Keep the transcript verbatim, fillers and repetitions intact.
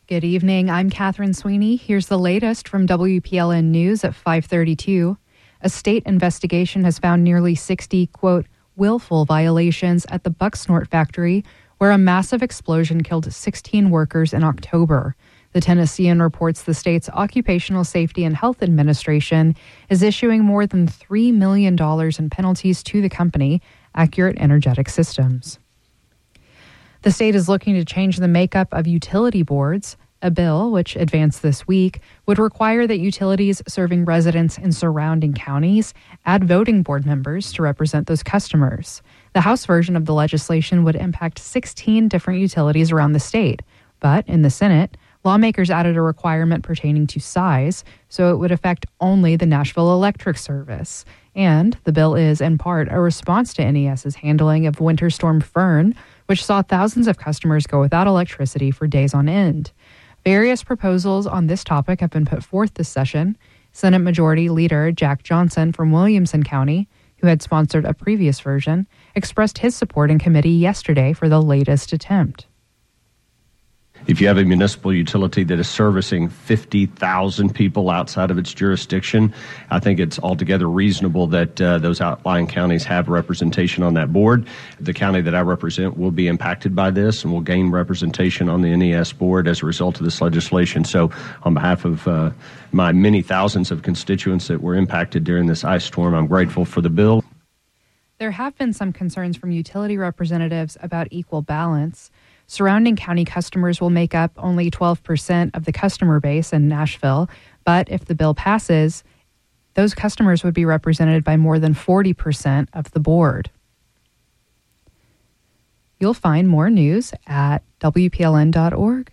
Good evening. I'm Catherine Sweeney. Here's the latest from W P L N News at five thirty-two. A state investigation has found nearly sixty, quote, willful violations at the Bucksnort factory, where a massive explosion killed sixteen workers in October. The Tennessean reports the state's Occupational Safety and Health Administration is issuing more than three million dollars in penalties to the company, Accurate Energetic Systems. The state is looking to change the makeup of utility boards. A bill, which advanced this week, would require that utilities serving residents in surrounding counties add voting board members to represent those customers. The House version of the legislation would impact sixteen different utilities around the state. But in the Senate, lawmakers added a requirement pertaining to size, so it would affect only the Nashville Electric Service. And the bill is, in part, a response to NES's handling of Winter Storm Fern, which saw thousands of customers go without electricity for days on end. Various proposals on this topic have been put forth this session. Senate Majority Leader Jack Johnson from Williamson County, who had sponsored a previous version, expressed his support in committee yesterday for the latest attempt. If you have a municipal utility that is servicing fifty thousand people outside of its jurisdiction, I think it's altogether reasonable that uh, those outlying counties have representation on that board. The county that I represent will be impacted by this and will gain representation on the N E S board as a result of this legislation. So on behalf of uh, my many thousands of constituents that were impacted during this ice storm, I'm grateful for the bill. There have been some concerns from utility representatives about equal balance. Surrounding county customers will make up only twelve percent of the customer base in Nashville, but if the bill passes, those customers would be represented by more than forty percent of the board. You'll find more news at W P L N dot org.